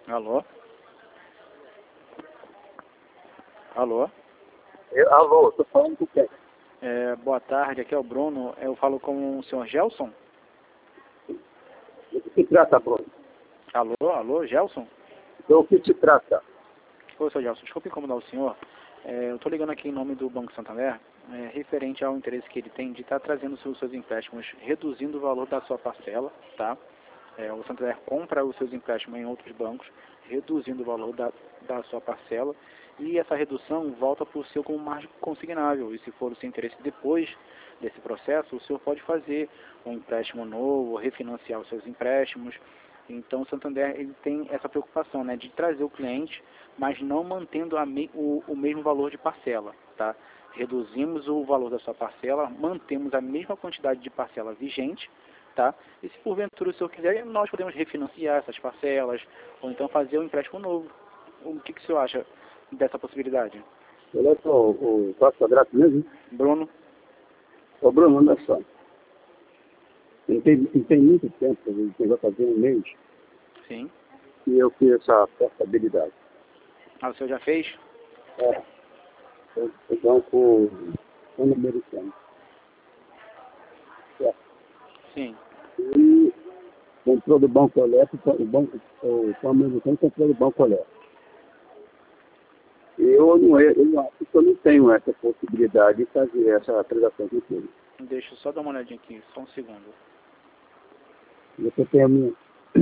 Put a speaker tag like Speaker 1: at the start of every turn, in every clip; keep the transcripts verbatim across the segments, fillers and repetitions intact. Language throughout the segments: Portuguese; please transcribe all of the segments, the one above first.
Speaker 1: Alô? Alô?
Speaker 2: Eu, alô, tô falando com quem?
Speaker 1: É, boa tarde, aqui é o Bruno. Eu falo com o senhor Gelson?
Speaker 2: Do que se trata, Bruno?
Speaker 1: Alô, alô, Gelson?
Speaker 2: Do que se trata?
Speaker 1: Oi, senhor Gelson, desculpe incomodar o senhor. É, eu estou ligando aqui em nome do Banco Santander, é, referente ao interesse que ele tem de estar trazendo os seus empréstimos, reduzindo o valor da sua parcela, tá? É, o Santander compra os seus empréstimos em outros bancos, reduzindo o valor da, da sua parcela, e essa redução volta para o seu como margem consignável. E se for o seu interesse depois desse processo, o senhor pode fazer um empréstimo novo, refinanciar os seus empréstimos. Então o Santander ele tem essa preocupação, né, de trazer o cliente, mas não mantendo a me, o, o mesmo valor de parcela, tá? Reduzimos o valor da sua parcela, mantemos a mesma quantidade de parcela vigente, tá? E se porventura o senhor quiser, nós podemos refinanciar essas parcelas, ou então fazer um empréstimo novo. O que, que o senhor acha dessa possibilidade?
Speaker 2: Eu sou o Vasco Quadrado mesmo.
Speaker 1: Bruno?
Speaker 2: Ô, Bruno, olha só. Não tem, não tem muito tempo, eu vai fazer um mês,
Speaker 1: Sim.
Speaker 2: que eu fiz essa portabilidade.
Speaker 1: Ah, o senhor já fez?
Speaker 2: É. Eu, eu banco pan-americano. É.
Speaker 1: Sim.
Speaker 2: E comprou do Banco Elétrico, o banco, o pan-americano comprou do Banco Elétrico. Eu não, eu, eu acho que eu não tenho essa possibilidade de fazer essa transação com ele.
Speaker 1: Deixa eu só dar uma olhadinha aqui, só um segundo.
Speaker 2: Você tem a minha.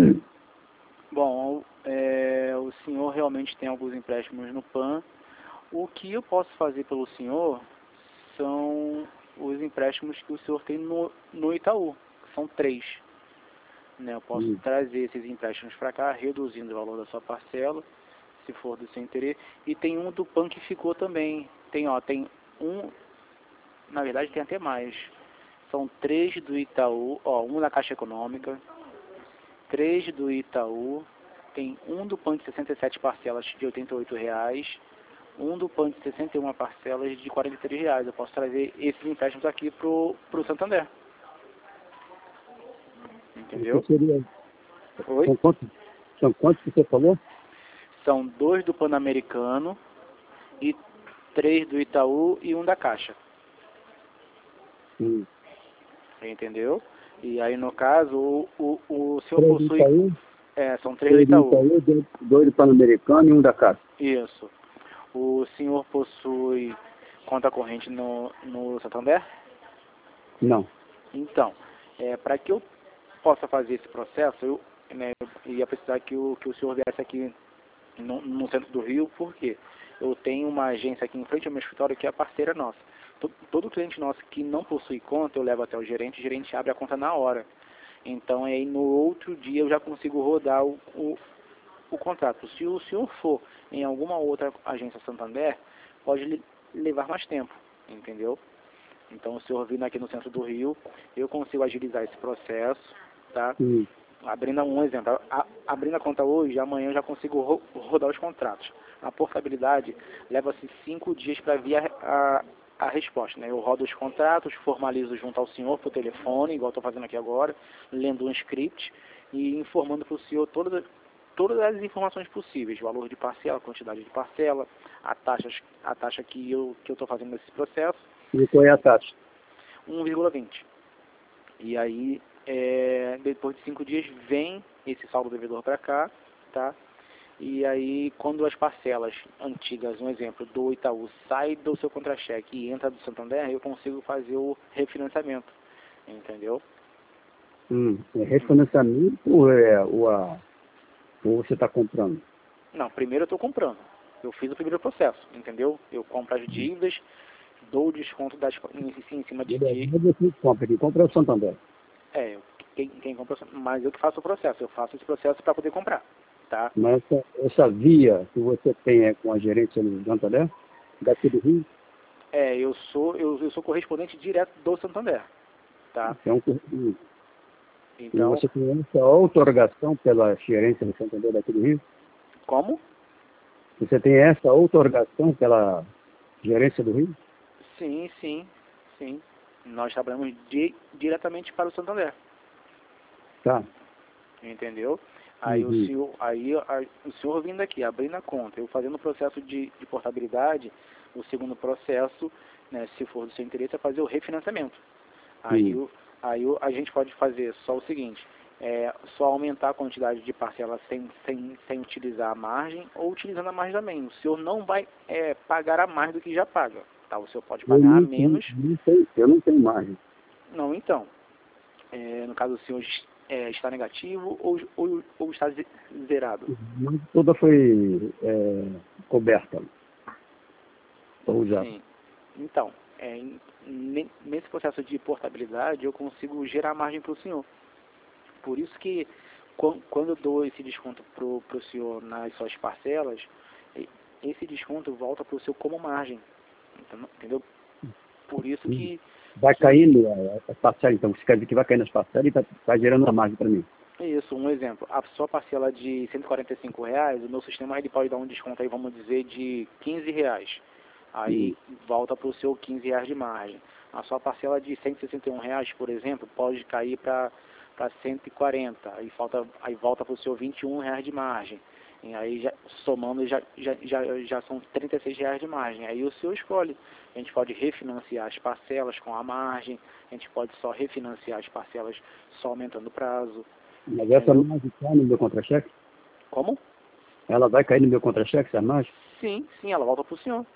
Speaker 1: Bom, é, o senhor realmente tem alguns empréstimos no PAN. O que eu posso fazer pelo senhor são os empréstimos que o senhor tem no, no Itaú, que são três. Né? Eu posso
Speaker 2: Hum.
Speaker 1: trazer esses empréstimos para cá, reduzindo o valor da sua parcela, se for do seu interesse. E tem um do PAN que ficou também. Tem, ó, tem um, na verdade tem até mais. São três do Itaú, ó, um da Caixa Econômica, três do Itaú, tem um do PAN de sessenta e sete parcelas de oitenta e oito reais, um do PAN de sessenta e uma parcelas de quarenta e três reais. Eu posso trazer esses empréstimos aqui pro, pro Santander. Entendeu?
Speaker 2: Isso seria.
Speaker 1: Oi?
Speaker 2: São quantos, são quantos que você falou?
Speaker 1: São dois do Pan-Americano e três do Itaú e um da Caixa.
Speaker 2: Hum.
Speaker 1: Entendeu? E aí, no caso, o, o, o senhor
Speaker 2: Três do
Speaker 1: possui...
Speaker 2: Itaú,
Speaker 1: É, são três do
Speaker 2: três do
Speaker 1: Itaú.
Speaker 2: Itaú, dois, dois do Pan-Americano e um da Caixa.
Speaker 1: Isso. O senhor possui conta corrente no, no Santander?
Speaker 2: Não.
Speaker 1: Então, é, para que eu possa fazer esse processo, eu, né, eu ia precisar que o, que o senhor viesse aqui no, no centro do Rio, porque eu tenho uma agência aqui em frente ao meu escritório que é parceira nossa. Todo, todo cliente nosso que não possui conta, eu levo até o gerente, o gerente abre a conta na hora. Então, aí no outro dia eu já consigo rodar o, o, o contrato. Se o senhor for em alguma outra agência Santander, pode levar mais tempo, entendeu? Então, o senhor vindo aqui no centro do Rio, eu consigo agilizar esse processo, tá?
Speaker 2: Hum.
Speaker 1: Abrindo um exemplo, a, abrindo a conta hoje, amanhã eu já consigo ro rodar os contratos. A portabilidade leva-se cinco dias para vir a, a, a resposta, né? Eu rodo os contratos, formalizo junto ao senhor por telefone, igual estou fazendo aqui agora, lendo um script e informando para o senhor todas, todas as informações possíveis, valor de parcela, quantidade de parcela, a taxa, a taxa que eu que eu estou fazendo nesse processo.
Speaker 2: E qual é a taxa?
Speaker 1: um vírgula vinte. E aí, é, depois de cinco dias, vem esse saldo devedor para cá, tá? E aí, quando as parcelas antigas, um exemplo, do Itaú, sai do seu contra-cheque e entra do Santander, eu consigo fazer o refinanciamento, entendeu?
Speaker 2: Hum. É refinanciamento ou, é, ou, a, ou você está comprando?
Speaker 1: Não, primeiro eu estou comprando. Eu fiz o primeiro processo, entendeu? Eu compro as
Speaker 2: Hum.
Speaker 1: dívidas, dou o desconto das, em, em cima de...
Speaker 2: Beleza.
Speaker 1: de
Speaker 2: Mas você compra, quem compra é o Santander.
Speaker 1: é, eu- quem, quem compra, mas eu que faço o processo. Eu faço esse processo para poder comprar, tá?
Speaker 2: Mas essa, essa via que você tem é com a gerência no Santander, daqui do Rio,
Speaker 1: É, eu sou, eu, eu sou correspondente direto do Santander, tá?
Speaker 2: então, hum. E
Speaker 1: Então,
Speaker 2: você tem essa outorgação pela gerência do Santander daqui do Rio?
Speaker 1: como?
Speaker 2: Você tem essa outorgação pela gerência do Rio?
Speaker 1: Sim, sim, sim. Nós trabalhamos di, diretamente para o Santander,
Speaker 2: Tá.
Speaker 1: entendeu? Aí
Speaker 2: Uhum.
Speaker 1: o senhor, aí a, o senhor vindo aqui, abrindo a conta, eu fazendo o processo de, de portabilidade, o segundo processo, né, se for do seu interesse, é fazer o refinanciamento. Aí,
Speaker 2: Uhum.
Speaker 1: o, aí o, a gente pode fazer só o seguinte, é só aumentar a quantidade de parcelas sem, sem, sem utilizar a margem ou utilizando a margem também. O senhor não vai é, pagar a mais do que já paga, tá? O senhor pode
Speaker 2: Eu
Speaker 1: pagar a
Speaker 2: não tenho,
Speaker 1: menos.
Speaker 2: não tenho, eu não tenho margem.
Speaker 1: Não, então, é, no caso o senhor é, está negativo ou, ou, ou está ze- zerado?
Speaker 2: Mas toda foi é, coberta, ou já.
Speaker 1: Sim. Então, é, em- ne- nesse processo de portabilidade eu consigo gerar margem para o senhor. Por isso que quan- quando eu dou esse desconto para o senhor nas suas parcelas, e- esse desconto volta para o senhor como margem. Então, entendeu? Por isso
Speaker 2: Uhum.
Speaker 1: que,
Speaker 2: Vai
Speaker 1: que
Speaker 2: caindo a, a parcela, então, você quer dizer que vai cair nas parcelas e está tá gerando uma margem para mim.
Speaker 1: é isso, um exemplo. A sua parcela de cento e quarenta e cinco reais, o meu sistema ele pode dar um desconto aí, vamos dizer, de quinze reais.
Speaker 2: Uhum.
Speaker 1: Aí volta para o seu quinze reais de margem. A sua parcela de cento e sessenta e um reais, por exemplo, pode cair para para cento e quarenta. Aí, falta, aí volta para o seu vinte e um reais de margem. E aí já, somando já, já, já, já são trinta e seis reais de margem. Aí o senhor escolhe. A gente pode refinanciar as parcelas com a margem, a gente pode só refinanciar as parcelas só aumentando o prazo.
Speaker 2: Mas essa
Speaker 1: Entendeu?
Speaker 2: margem cai no meu contra-cheque?
Speaker 1: Como?
Speaker 2: Ela vai cair no meu contra-cheque, essa margem?
Speaker 1: Sim, sim, ela volta para o senhor.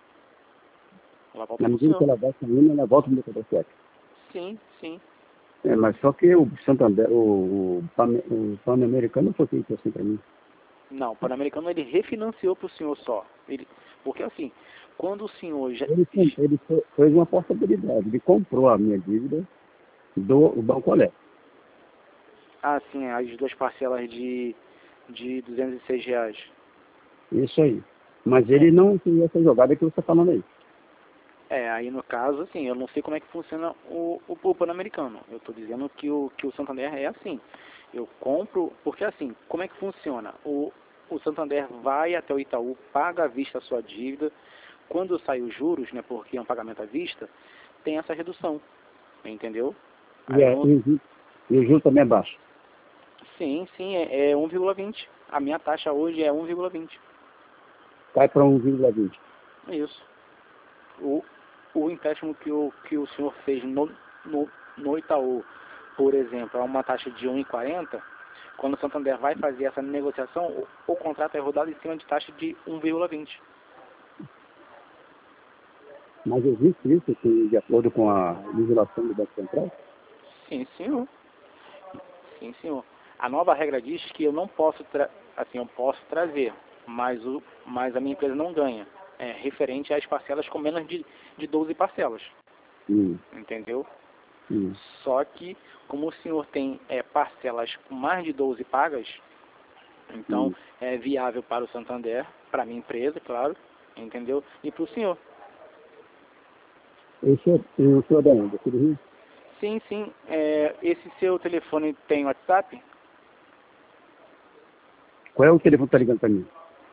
Speaker 1: Ela volta
Speaker 2: Na
Speaker 1: para o
Speaker 2: medida que
Speaker 1: senhor.
Speaker 2: ela vai caindo, ela volta no meu contra-cheque.
Speaker 1: Sim, sim.
Speaker 2: É, mas só que o Santander, o, o, Pan- o Pan-Americano não foi feito assim para mim.
Speaker 1: Não, o Pan-Americano ele refinanciou para o senhor só. Ele, porque assim, quando o senhor já.
Speaker 2: Ele, fez- ele fe- fez uma portabilidade, ele comprou a minha dívida do o Banco Olé.
Speaker 1: Ah, sim, as duas parcelas de, de duzentos e seis reais.
Speaker 2: Isso aí. Mas
Speaker 1: É,
Speaker 2: ele não fez essa jogada que você está falando aí.
Speaker 1: é, aí no caso, assim, eu não sei como é que funciona o, o, o Pan-Americano. Eu estou dizendo que o, que o Santander é assim. Eu compro, porque assim, como é que funciona? O, o Santander vai até o Itaú, paga à vista a sua dívida. Quando sai os juros, né, porque é um pagamento à vista, tem essa redução, entendeu?
Speaker 2: E,
Speaker 1: Aí
Speaker 2: é, e,
Speaker 1: vamos,
Speaker 2: o ju- e o juro também é baixo.
Speaker 1: sim, sim, é, é um vírgula vinte. A minha taxa hoje é um vírgula vinte.
Speaker 2: Cai para um vírgula vinte.
Speaker 1: É isso. O, o empréstimo que o, que o senhor fez no, no, no Itaú, por exemplo, é uma taxa de um vírgula quarenta, quando o Santander vai fazer essa negociação, o, o contrato é rodado em cima de taxa de um vírgula vinte.
Speaker 2: Mas existe isso que, de acordo com a legislação do Banco Central?
Speaker 1: Sim, senhor. Sim, senhor. A nova regra diz que eu não posso, tra assim, eu posso trazer, mas, o, mas a minha empresa não ganha. É referente às parcelas com menos de, de doze parcelas.
Speaker 2: Hum,
Speaker 1: Entendeu?
Speaker 2: hum,
Speaker 1: Só que, como o senhor tem é, parcelas com mais de doze pagas, então
Speaker 2: hum.
Speaker 1: é viável para o Santander, para a minha empresa, claro, entendeu? E para o senhor.
Speaker 2: O senhor, o senhor é da onde? Aqui do Rio?
Speaker 1: Sim, sim. É, esse seu telefone tem WhatsApp?
Speaker 2: Qual é o telefone que está ligando para mim?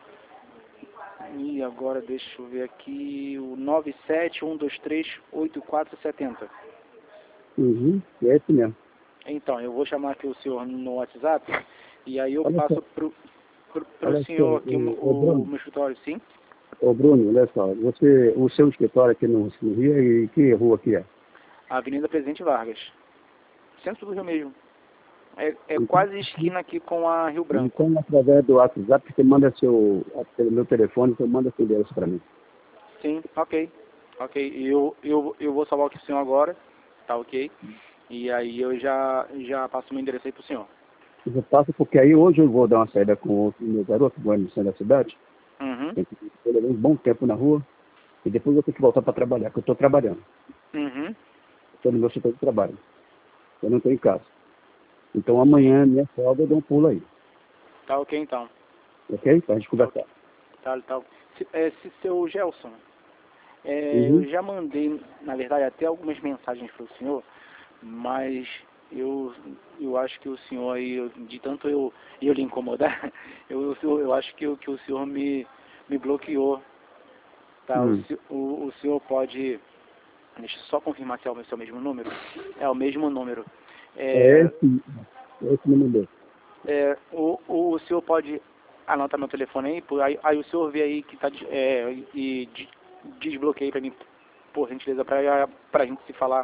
Speaker 1: E agora deixa eu ver aqui, o nove sete um dois três oito quatro sete zero.
Speaker 2: Uhum, é esse mesmo.
Speaker 1: Então, eu vou chamar aqui o senhor no WhatsApp e aí eu
Speaker 2: Olha só,
Speaker 1: passo pro, pro, pro
Speaker 2: olha só,
Speaker 1: senhor aqui o,
Speaker 2: o, o
Speaker 1: o, o
Speaker 2: Bruno,
Speaker 1: meu escritório, sim?
Speaker 2: o Bruno, olha só, você, o seu escritório aqui no, no Rio, e que rua que é?
Speaker 1: Avenida Presidente Vargas, centro do Rio mesmo. É, é
Speaker 2: Então,
Speaker 1: quase esquina aqui com a Rio Branco.
Speaker 2: então, através do WhatsApp, você manda seu, pelo meu telefone, você manda seu endereço para mim.
Speaker 1: Sim, ok. Ok, eu, eu, eu vou salvar aqui o senhor agora, tá ok? E aí eu já, já passo o meu endereço aí pro senhor.
Speaker 2: Você passa, porque aí hoje eu vou dar uma saída com outro meu garoto, que vai no centro da cidade,
Speaker 1: Uhum,
Speaker 2: tem que ter um bom tempo na rua, e depois eu tenho que voltar para trabalhar, porque eu estou trabalhando.
Speaker 1: uhum,
Speaker 2: Estou no meu setor de trabalho. Eu não estou em casa. Então
Speaker 1: sim.
Speaker 2: amanhã, minha folga, eu dou um pulo aí.
Speaker 1: Tá ok então.
Speaker 2: Ok? Para a gente
Speaker 1: Tá
Speaker 2: conversar.
Speaker 1: ok. Tá, tá. Se, é, se seu Gelson, é,
Speaker 2: Uhum.
Speaker 1: eu já mandei, na verdade, até algumas mensagens para o senhor, mas eu, eu acho que o senhor aí, eu- de tanto eu, eu lhe incomodar, eu, eu, eu acho que, o- que o senhor me, me bloqueou. Tá? O,
Speaker 2: Hum.
Speaker 1: se- o, o senhor pode, deixa eu só confirmar se é o seu mesmo número. É o mesmo número.
Speaker 2: É
Speaker 1: É,
Speaker 2: esse, é esse número dele.
Speaker 1: É, o, o senhor pode anotar meu telefone aí, por- aí, aí o senhor vê aí que tá, de- é, e de- desbloqueia pra mim, por gentileza, pra, pra gente se falar.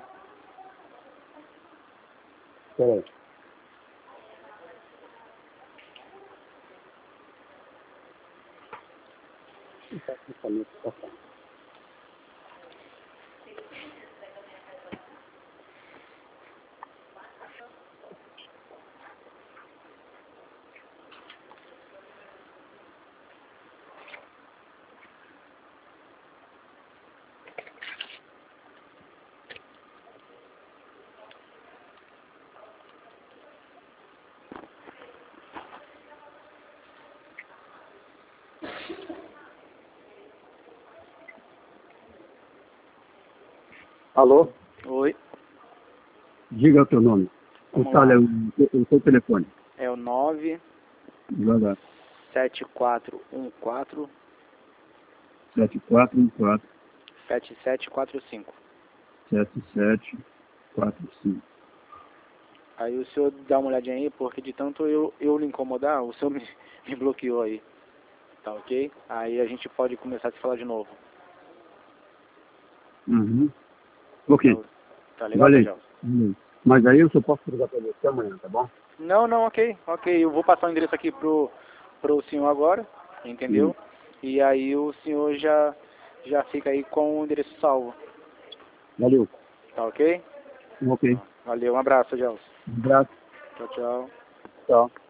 Speaker 2: Peraí. Alô?
Speaker 1: Oi,
Speaker 2: Diga o teu nome. O
Speaker 1: vamos
Speaker 2: tal é
Speaker 1: lá.
Speaker 2: o, o teu telefone.
Speaker 1: É o nove
Speaker 2: Devagar.
Speaker 1: sete quatro um quatro
Speaker 2: sete quatro um quatro
Speaker 1: sete sete quatro cinco.
Speaker 2: sete sete quatro cinco.
Speaker 1: Aí o senhor dá uma olhadinha aí, porque de tanto eu, eu lhe incomodar, o senhor me, me bloqueou aí. Tá ok? Aí a gente pode começar a se falar de novo.
Speaker 2: Uhum. Ok.
Speaker 1: Tá, tá legal,
Speaker 2: Valeu.
Speaker 1: Tajal?
Speaker 2: Valeu. Mas aí eu só posso ligar para você amanhã, tá bom?
Speaker 1: Não, não, ok, ok. Eu vou passar o endereço aqui pro, pro senhor agora, entendeu?
Speaker 2: Hum.
Speaker 1: E aí o senhor já, já fica aí com o endereço salvo.
Speaker 2: Valeu.
Speaker 1: Tá ok?
Speaker 2: Ok.
Speaker 1: Valeu, um abraço, Gelson.
Speaker 2: Um abraço.
Speaker 1: Tchau, tchau.
Speaker 2: Tchau.